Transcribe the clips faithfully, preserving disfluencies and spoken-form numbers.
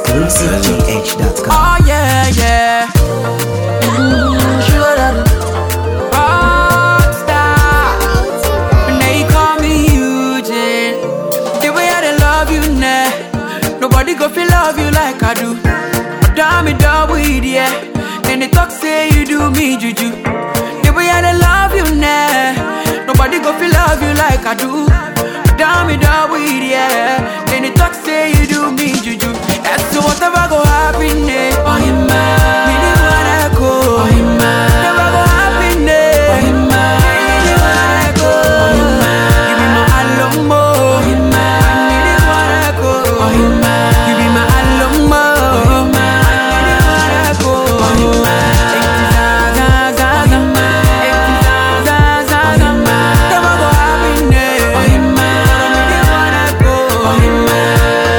exclusive G H dot com. Oh yeah, yeah. Mm, sugar daddy. Rockstar. And they call me Eugene. The way I dey love you now, nobody go feel love you like I do. Damn me double with yeah. Then they talk say you do me juju. The way I dey love you now, nobody go feel love you like I do. Damn me double with yeah. Then they talk say you do me juju. That's whatever go happen eh. Oh you man, me dey wanna go. Oh you man, never go happen eh. Oh you man, me dey wanna go. Oh you man, you be my alumbo. Oh you man, me dey wanna go. Oh you man, you be my alumbo. Oh you man, me dey wanna go. Oh you man, za za za za, za za za za, never go happen eh. Oh you man, me dey wanna go. Oh you man.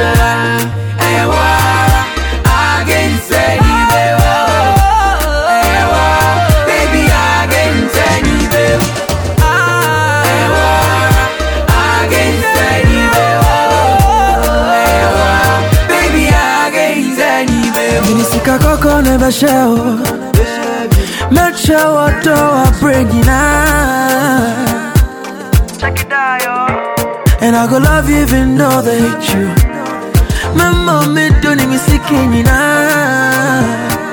Minisika koko never show. Make sure what do I bring you now. Check it out, yo. And I go love you even though they hate you. My mommy don't even see you now.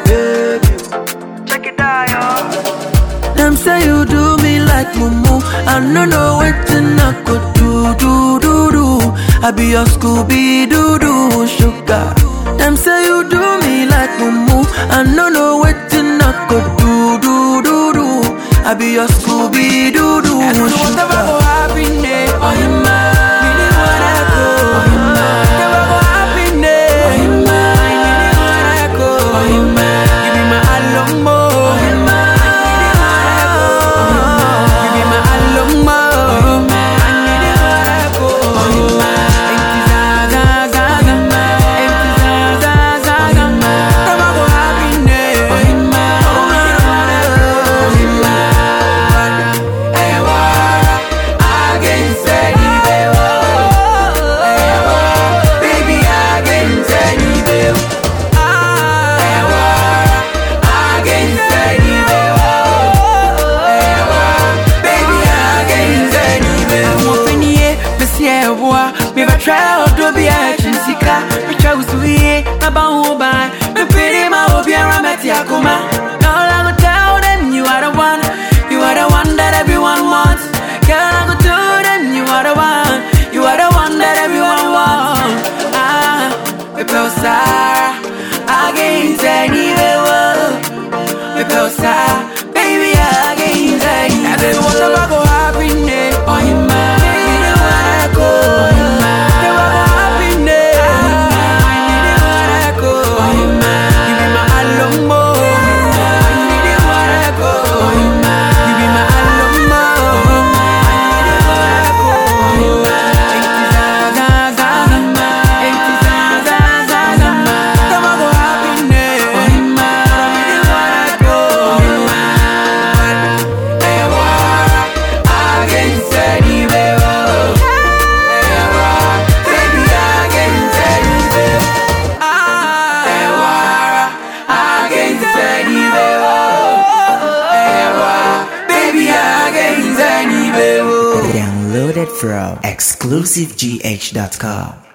Check it out, yo. Them say you do me like mumu. I don't know what to not go do do do do. I be your Scooby Doo Doo sugar. Them say you do me like mumu. I don't know what to not go do do do do. I be your Scooby Doo Doo sugar. Whatever go happen eh. Oh you man, me dey wanna go. Oh you man, never go happen eh. Oh you man, me dey wanna go. Oh you man, you be my alumbo. Oh you man, me dey wanna go. Oh you man, you be my alumbo. Oh you man, me dey wanna go. Oh you man. Me va try to be a chinsika. Me try to see about who buy. Me pretty my hope you're a metia kuma. Now I go tell them you are the one. You are the one that everyone wants. Girl, I go tell them you are the one. You are the one that everyone wants. Ah, me peo Sarah against any world. Me peo Sarah, baby against any. And then whatever go happen, eh? Oh you man, me dey wanna go. Downloaded from exclusive G H dot com.